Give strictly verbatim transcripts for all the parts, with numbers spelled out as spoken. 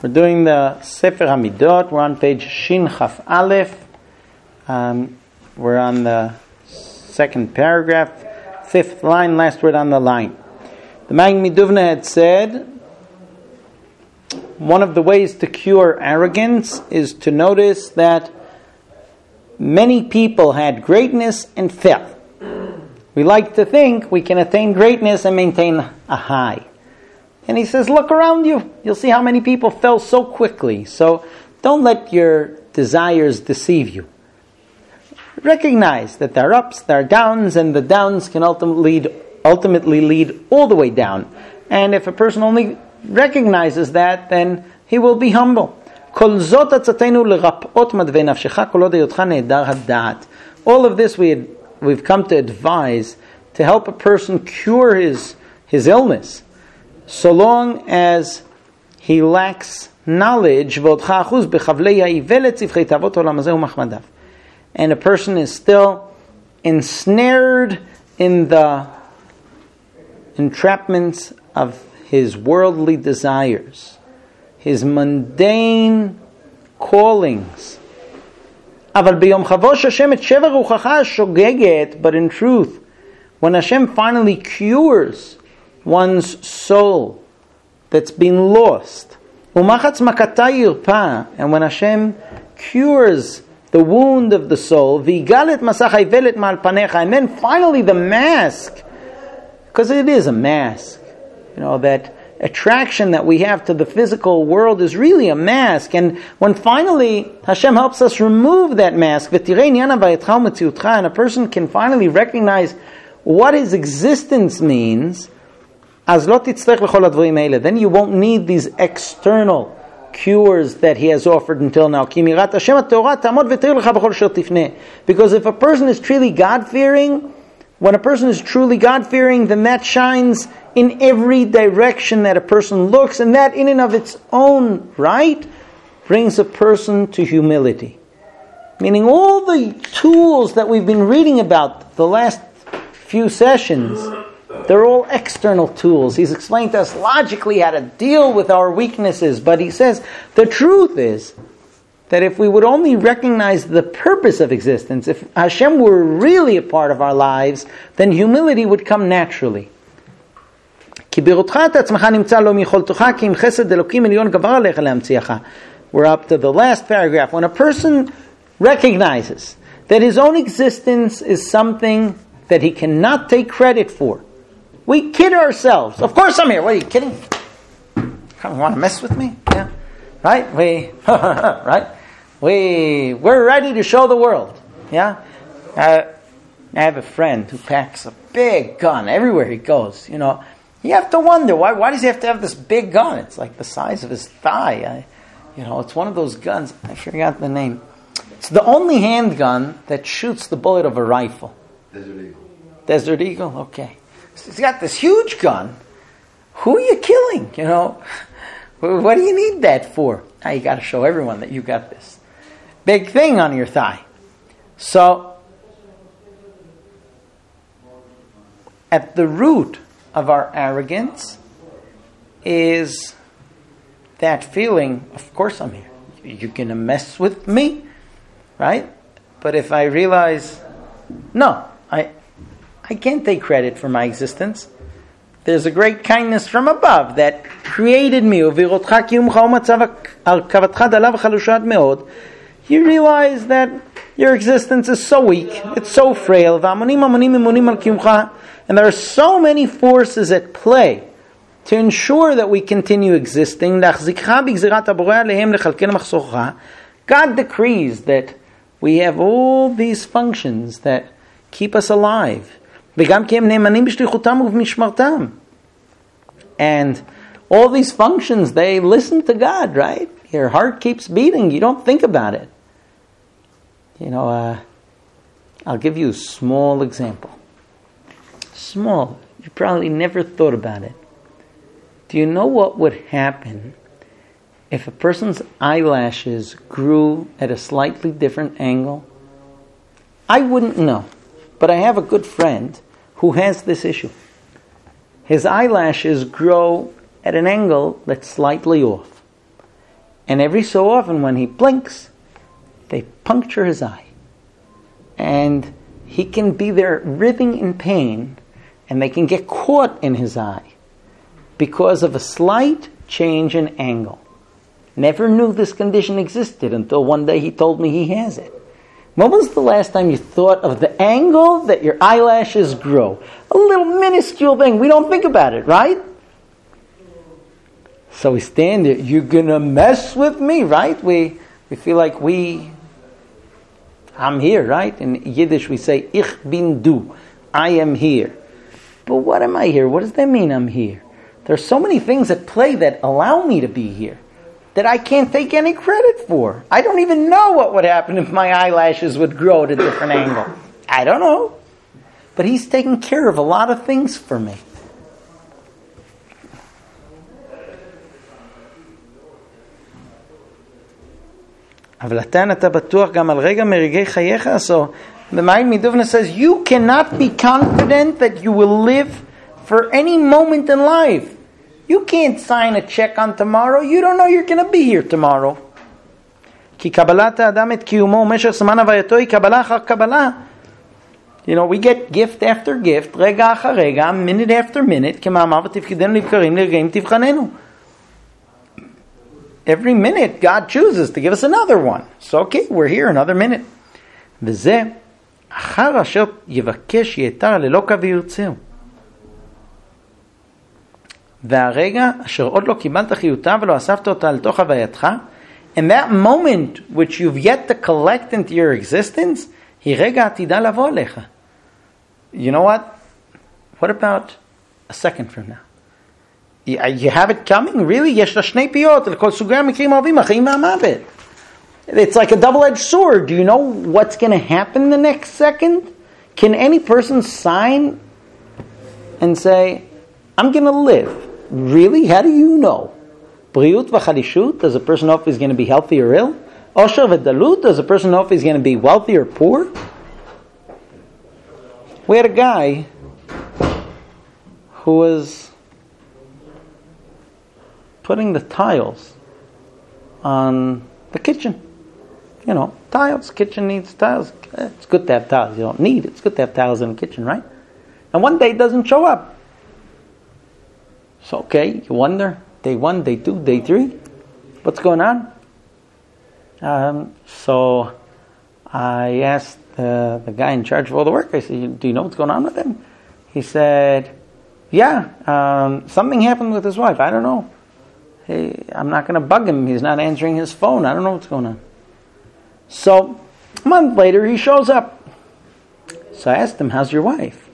We're doing the Sefer Hamidot. We're on page Shin Chaf Aleph. Um, we're on the second paragraph, fifth line, last word on the line. The Magen Miduvna had said, one of the ways to cure arrogance is to notice that many people had greatness and fell. We like to think we can attain greatness and maintain a high. And he says, look around you. You'll see how many people fell so quickly. So don't let your desires deceive you. Recognize that there are ups, there are downs, and the downs can ultimately lead, ultimately lead all the way down. And if a person only recognizes that, then he will be humble. All of this we had, we've come to advise to help a person cure his, his illness, so long as he lacks knowledge, and a person is still ensnared in the entrapments of his worldly desires, his mundane callings. But in truth, when Hashem finally cures one's soul that's been lost, and when Hashem cures the wound of the soul, and then finally the mask, because it is a mask, you know, that attraction that we have to the physical world is really a mask. And when finally Hashem helps us remove that mask, and a person can finally recognize what his existence means, then you won't need these external cures that he has offered until now. Because if a person is truly God-fearing, when a person is truly God-fearing, then that shines in every direction that a person looks, and that in and of its own right brings a person to humility. Meaning all the tools that we've been reading about the last few sessions, they're all external tools. He's explained to us logically how to deal with our weaknesses, but he says the truth is that if we would only recognize the purpose of existence, if Hashem were really a part of our lives, then humility would come naturally. We're up to the last paragraph. When a person recognizes that his own existence is something that he cannot take credit for, we kid ourselves. Of course I'm here. What are you kidding? You want to mess with me? Yeah. Right? We, right? We, we're ready to show the world. Yeah? Uh, I have a friend who packs a big gun everywhere he goes. You know, you have to wonder, why, why does he have to have this big gun? It's like the size of his thigh. I, you know, it's one of those guns. I forgot the name. It's the only handgun that shoots the bullet of a rifle. Desert Eagle. Desert Eagle? Okay. So he's got this huge gun. Who are you killing? You know, what do you need that for? Now you got to show everyone that you got this big thing on your thigh. So, at the root of our arrogance is that feeling, of course I'm here. You're going to mess with me, right? But if I realize, no, I I can't take credit for my existence. There's a great kindness from above that created me. You realize that your existence is so weak, it's so frail, and there are so many forces at play to ensure that we continue existing. God decrees that we have all these functions that keep us alive. And all these functions, they listen to God, right? Your heart keeps beating. You don't think about it. You know, uh, I'll give you a small example. Small. You probably never thought about it. Do you know what would happen if a person's eyelashes grew at a slightly different angle? I wouldn't know. But I have a good friend who has this issue. His eyelashes grow at an angle that's slightly off. And every so often when he blinks, they puncture his eye. And he can be there writhing in pain, and they can get caught in his eye because of a slight change in angle. Never knew this condition existed until one day he told me he has it. When was the last time you thought of the angle that your eyelashes grow? A little minuscule thing. We don't think about it, right? So we stand there. You're going to mess with me, right? We we feel like we, I'm here, right? In Yiddish we say, Ich bin du. I am here. But what am I here? What does that mean, I'm here? There's so many things at play that allow me to be here that I can't take any credit for. I don't even know what would happen if my eyelashes would grow at a different angle. I don't know. But he's taking care of a lot of things for me. אבל אתה אתה בטוח גם על רגע מרגעי חייך. So the Magen Miduvna says you cannot be confident that you will live for any moment in life. You can't sign a check on tomorrow. You don't know you're going to be here tomorrow. כי קבלת האדם את קיומו ומשך זמן הווייתו היא קבלה אחר קבלה. You know, we get gift after gift, רגע אחר רגע, minute after minute, כמאמר ותפקידנו לבקרים לרגעים תבחננו. Every minute God chooses to give us another one. So okay, we're here another minute. וזה אחר אשר יבקש יתר ללא קו וירצהו. והרגע אשר עוד לא קיבלת חיותה ולא אספת אותה לתוך הווייתך, and that moment which you've yet to collect into your existence, היא רגע עתידה לבוא עליך. You know what? What about a second from now? You have it coming? Really? יש לה שני פיות, לכל סוגי המקרים האהובים, החיים והמוות. It's like a double-edged sword. Do you know what's going to happen the next second? Can any person sign and say, I'm going to live? Really? How do you know? Briut v'chalishut, does a person know if he's going to be healthy or ill? Osher v'dalut, does a person know if he's going to be wealthy or poor? We had a guy who was putting the tiles on the kitchen. You know, tiles, kitchen needs tiles. It's good to have tiles. You don't need it. It's good to have tiles in the kitchen, right? And one day it doesn't show up. So, okay, you wonder, day one, day two, day three, what's going on? Um, so I asked uh, the guy in charge of all the work, I said, do you know what's going on with him? He said, yeah, um, something happened with his wife. I don't know. Hey, I'm not going to bug him. He's not answering his phone. I don't know what's going on. So, a month later, he shows up. So I asked him, how's your wife?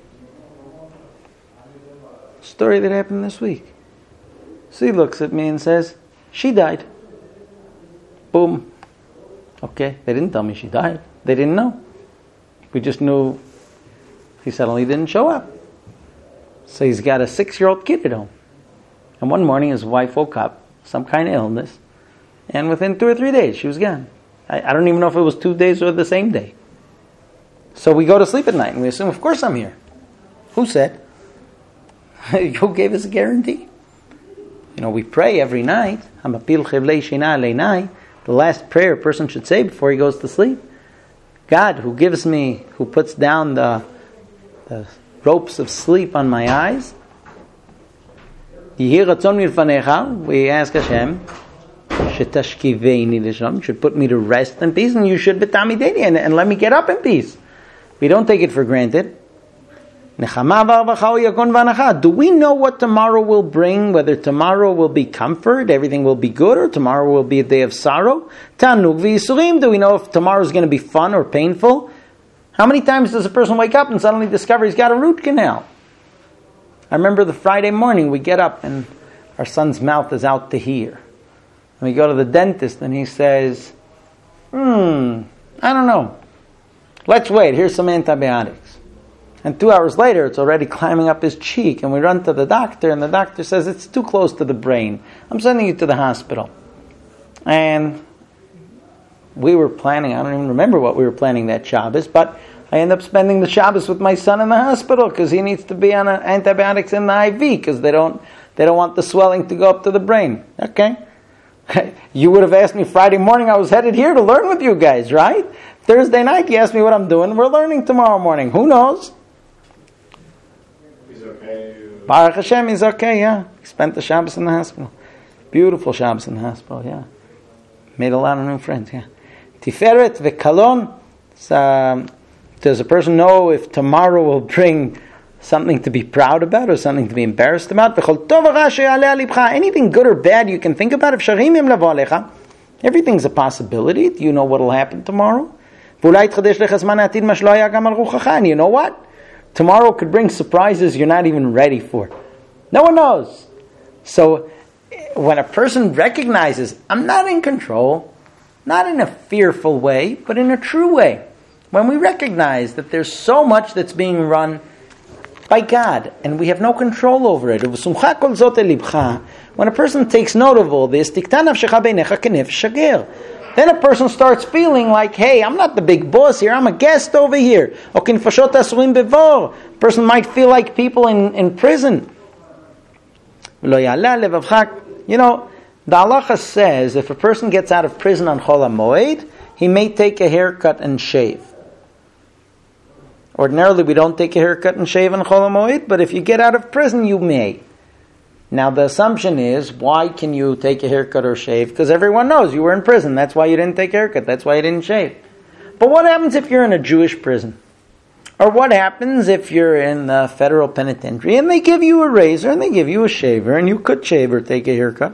Story that happened this week. So he looks at me and says, she died. Boom. Okay, they didn't tell me she died. They didn't know. We just knew he suddenly didn't show up. So he's got a six-year-old kid at home. And one morning his wife woke up, some kind of illness, and within two or three days she was gone. I, I don't even know if it was two days or the same day. So we go to sleep at night and we assume, of course I'm here. Who said? Who gave us a guarantee? You know, we pray every night. The last prayer a person should say before he goes to sleep. God, who gives me, who puts down the, the ropes of sleep on my eyes, we ask Hashem, should put me to rest in peace, and you should betamideni, and, and let me get up in peace. We don't take it for granted. Do we know what tomorrow will bring? Whether tomorrow will be comfort, everything will be good, or tomorrow will be a day of sorrow? Do we know if tomorrow is going to be fun or painful? How many times does a person wake up and suddenly discover he's got a root canal? I remember the Friday morning we get up and our son's mouth is out to here. And we go to the dentist and he says, hmm, I don't know. Let's wait, here's some antibiotics. And two hours later it's already climbing up his cheek, and we run to the doctor and the doctor says it's too close to the brain. I'm sending you to the hospital. And we were planning, I don't even remember what we were planning that Shabbos, but I end up spending the Shabbos with my son in the hospital because he needs to be on antibiotics in the I V because they don't they don't want the swelling to go up to the brain. Okay. You would have asked me Friday morning, I was headed here to learn with you guys, right? Thursday night, you asked me what I'm doing. We're learning tomorrow morning. Who knows? He's okay. Baruch Hashem, he's okay, yeah. He spent the Shabbos in the hospital. Beautiful Shabbos in the hospital, yeah. Made a lot of new friends, yeah. Tiferet v'kalon. Um, does a person know if tomorrow will bring something to be proud about or something to be embarrassed about? Anything good or bad you can think about. Everything's a possibility. Do you know what will happen tomorrow? And you know what? Tomorrow could bring surprises you're not even ready for. No one knows. So when a person recognizes, I'm not in control, not in a fearful way, but in a true way. When we recognize that there's so much that's being run by God, and we have no control over it. When a person takes note of all this, then a person starts feeling like, hey, I'm not the big boss here, I'm a guest over here. A person might feel like people in, in prison. You know, the halacha says if a person gets out of prison on Chol HaMoed, he may take a haircut and shave. Ordinarily, we don't take a haircut and shave on Chol HaMoed, but if you get out of prison, you may. Now, the assumption is, why can you take a haircut or shave? Because everyone knows you were in prison. That's why you didn't take a haircut. That's why you didn't shave. But what happens if you're in a Jewish prison? Or what happens if you're in the federal penitentiary and they give you a razor and they give you a shaver and you could shave or take a haircut?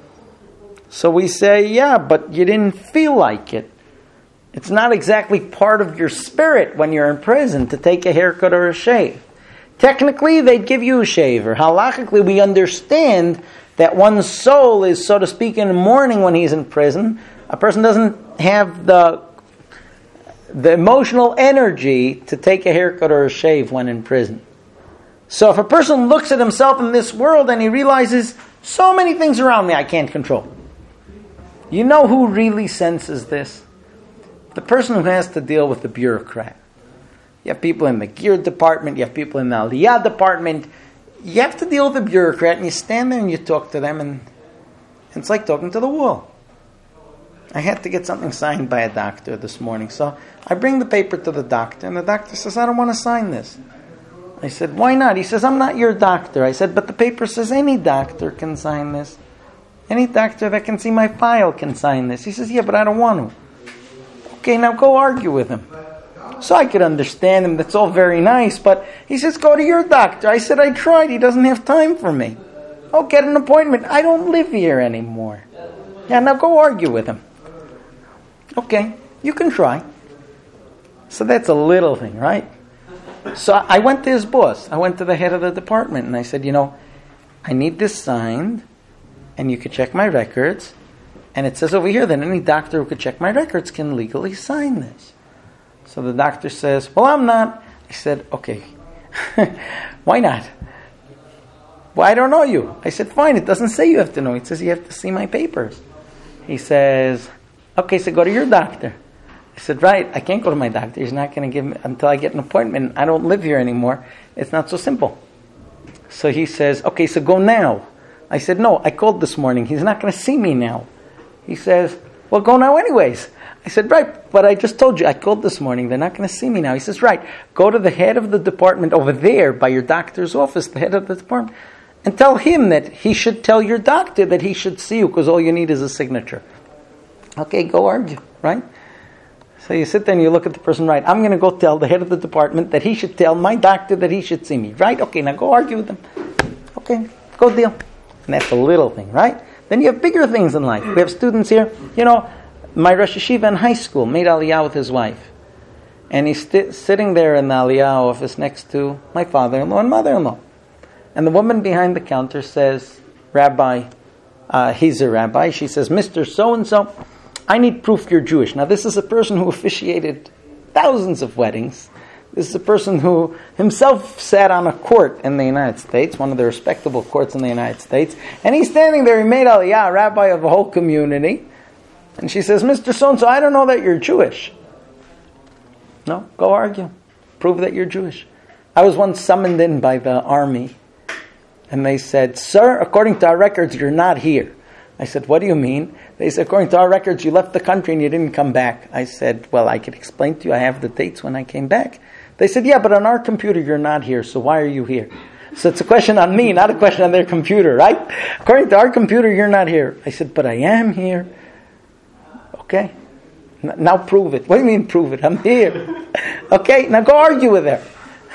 So we say, yeah, but you didn't feel like it. It's not exactly part of your spirit when you're in prison to take a haircut or a shave. Technically, they'd give you a shaver. Halachically, we understand that one's soul is, so to speak, in the morning when he's in prison. A person doesn't have the the emotional energy to take a haircut or a shave when in prison. So if a person looks at himself in this world and he realizes, so many things around me I can't control. You know who really senses this? The person who has to deal with the bureaucrat. You have people in the gear department, you have people in the aliyah department. You have to deal with the bureaucrat and you stand there and you talk to them and it's like talking to the wall. I had to get something signed by a doctor this morning. So I bring the paper to the doctor and the doctor says, I don't want to sign this. I said, why not? He says, I'm not your doctor. I said, but the paper says any doctor can sign this. Any doctor that can see my file can sign this. He says, yeah, but I don't want to. Okay, now go argue with him. So I could understand him. That's all very nice. But he says, go to your doctor. I said, I tried. He doesn't have time for me. Oh, get an appointment. I don't live here anymore. Yeah, now go argue with him. Okay, you can try. So that's a little thing, right? So I went to his boss. I went to the head of the department and I said, you know, I need this signed and you could check my records. And it says over here that any doctor who could check my records can legally sign this. So the doctor says, well, I'm not. I said, okay, why not? Well, I don't know you. I said, fine, it doesn't say you have to know. It says you have to see my papers. He says, okay, so go to your doctor. I said, right, I can't go to my doctor. He's not going to give me, until I get an appointment. I don't live here anymore. It's not so simple. So he says, okay, so go now. I said, no, I called this morning. He's not going to see me now. He says, well, go now anyways. I said, right, but I just told you, I called this morning. They're not going to see me now. He says, right, go to the head of the department over there by your doctor's office, the head of the department, and tell him that he should tell your doctor that he should see you because all you need is a signature. Okay, go argue, right? So you sit there and you look at the person, right, I'm going to go tell the head of the department that he should tell my doctor that he should see me, right? Okay, now go argue with him. Okay, go deal. And that's a little thing, right? Then you have bigger things in life. We have students here, you know, my Rosh Yeshiva in high school made Aliyah with his wife. And he's st- sitting there in the Aliyah office next to my father-in-law and mother-in-law. And the woman behind the counter says, Rabbi, uh, he's a rabbi, she says, Mister So-and-so, I need proof you're Jewish. Now this is a person who officiated thousands of weddings. This is a person who himself sat on a court in the United States, one of the respectable courts in the United States. And he's standing there, he made Aliyah, rabbi of a whole community. And she says, Mister So-and-so, I don't know that you're Jewish. No, go argue. Prove that you're Jewish. I was once summoned in by the army. And they said, sir, according to our records, you're not here. I said, what do you mean? They said, according to our records, you left the country and you didn't come back. I said, well, I could explain to you. I have the dates when I came back. They said, yeah, but on our computer, you're not here. So why are you here? So it's a question on me, not a question on their computer, right? According to our computer, you're not here. I said, but I am here. Okay. N- now prove it. What do you mean prove it? I'm here. Okay, now go argue with her.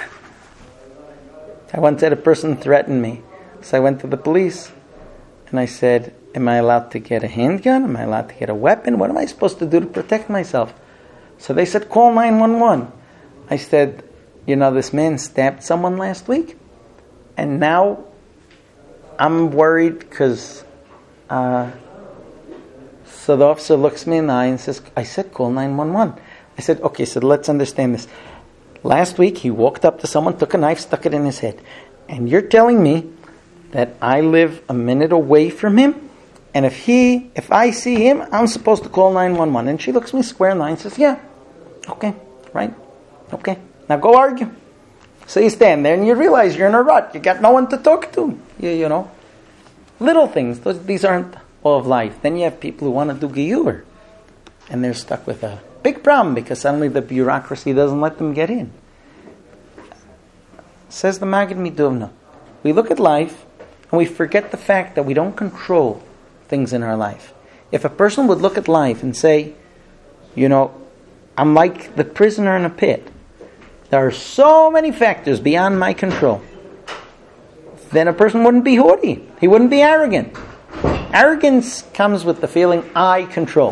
I once had a person threaten me. So I went to the police and I said, am I allowed to get a handgun? Am I allowed to get a weapon? What am I supposed to do to protect myself? So they said, call nine one one. I said, you know, this man stabbed someone last week. And now I'm worried because... Uh, so the officer looks me in the eye and says, I said, call nine one one. I said, okay, so let's understand this. Last week he walked up to someone, took a knife, stuck it in his head. And you're telling me that I live a minute away from him, and if he, if I see him, I'm supposed to call nine one one. And she looks me square in the eye and says, yeah, okay, right, okay, now go argue. So you stand there and you realize you're in a rut. You got no one to talk to. You, you know, little things. Those, these aren't all of life. Then you have people who want to do giyur, and they're stuck with a big problem because suddenly the bureaucracy doesn't let them get in. Says the Maggid Midovna, we look at life and we forget the fact that we don't control things in our life. If a person would look at life and say, you know, I'm like the prisoner in a pit. There are so many factors beyond my control. Then a person wouldn't be haughty. He wouldn't be arrogant. Arrogance comes with the feeling, I control.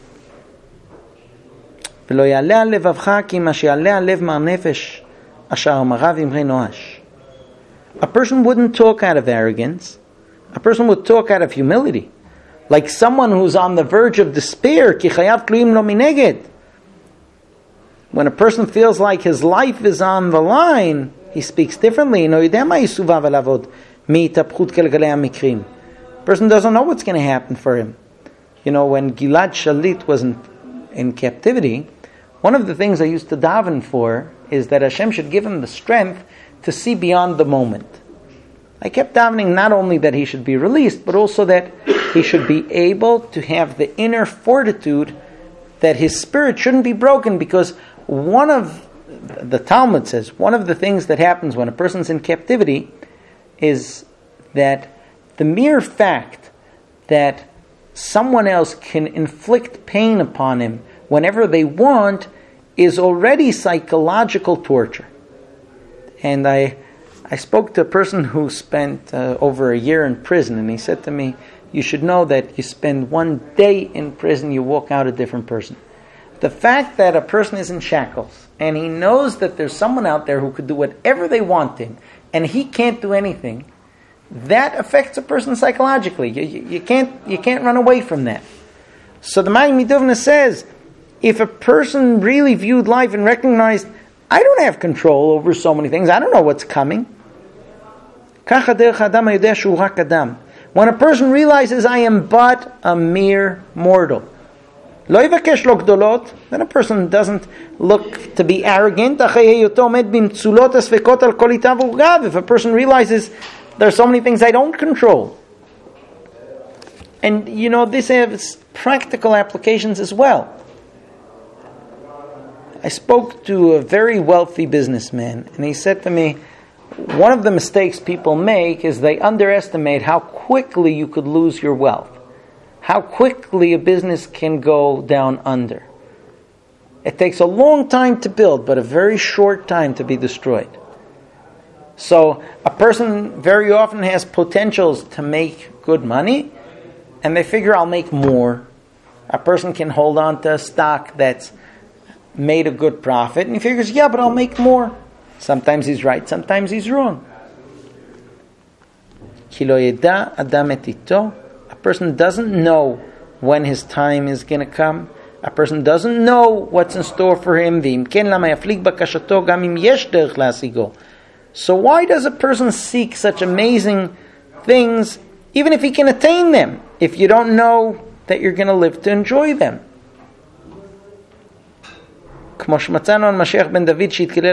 A person wouldn't talk out of arrogance. A person would talk out of humility. Like someone who's on the verge of despair. When a person feels like his life is on the line, he speaks differently. A person doesn't know what's going to happen for him. You know, when Gilad Shalit was in, in captivity, one of the things I used to daven for is that Hashem should give him the strength to see beyond the moment. I kept davening not only that he should be released, but also that he should be able to have the inner fortitude that his spirit shouldn't be broken, because one of, the Talmud says, one of the things that happens when a person's in captivity is that the mere fact that someone else can inflict pain upon him whenever they want is already psychological torture. And I I spoke to a person who spent uh, over a year in prison, and he said to me, you should know that you spend one day in prison, you walk out a different person. The fact that a person is in shackles, and he knows that there's someone out there who could do whatever they want him, and he can't do anything, that affects a person psychologically. You, you, you can't you can't run away from that. So the Maggid Midovna says, if a person really viewed life and recognized, I don't have control over so many things, I don't know what's coming. When a person realizes, I am but a mere mortal, then a person doesn't look to be arrogant. If a person realizes there are so many things I don't control. And you know, this has practical applications as well. I spoke to a very wealthy businessman, and he said to me, one of the mistakes people make is they underestimate how quickly you could lose your wealth. How quickly a business can go down under. It takes a long time to build, but a very short time to be destroyed. So a person very often has potentials to make good money, and they figure, I'll make more. A person can hold on to a stock that's made a good profit, and he figures, yeah, but I'll make more. Sometimes he's right, sometimes he's wrong. A person doesn't know when his time is going to come. A person doesn't know what's in store for him. So why does a person seek such amazing things, even if he can attain them, if you don't know that you're going to live to enjoy them? As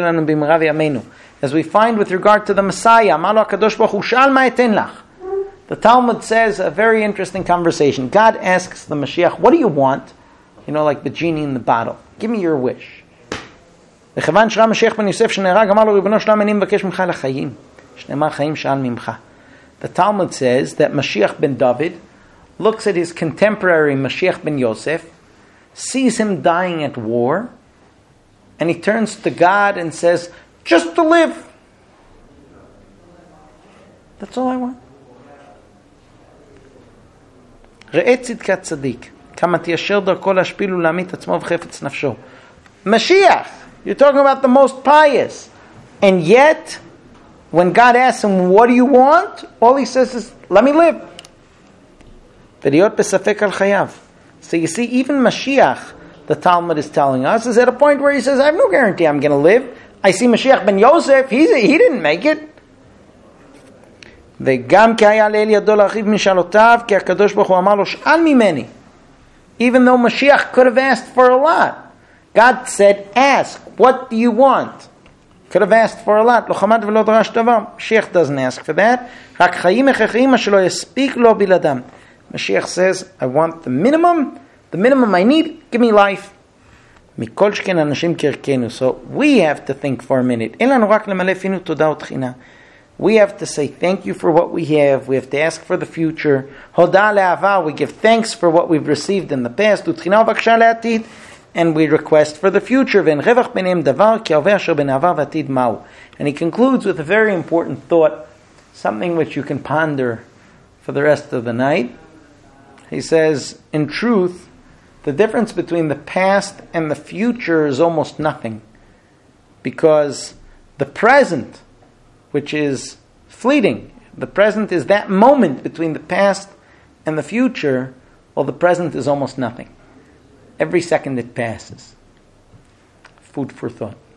we find with regard to the Messiah, the The Talmud says a very interesting conversation. God asks the Mashiach, what do you want? You know, like the genie in the bottle. Give me your wish. The Talmud says, that Mashiach ben David looks at his contemporary Mashiach ben Yosef, sees him dying at war, and he turns to God and says, just to live. That's all I want. Mashiach, you're talking about the most pious. And yet, when God asks him, what do you want? All he says is, let me live. So you see, even Mashiach, the Talmud is telling us, is at a point where he says, I have no guarantee I'm going to live. I see Mashiach ben Yosef, he's, he didn't make it. Even though Mashiach could have asked for a lot, God said, ask, what do you want? Could have asked for a lot. Mashiach doesn't ask for that. Mashiach says, I want the minimum, the minimum I need, give me life. So we have to think for a minute. We have to say thank you for what we have. We have to ask for the future. We give thanks for what we've received in the past. And we request for the future. And he concludes with a very important thought, something which you can ponder for the rest of the night. He says, in truth, the difference between the past and the future is almost nothing. Because the present, which is fleeting, the present is that moment between the past and the future, well, the present is almost nothing. Every second it passes. Food for thought.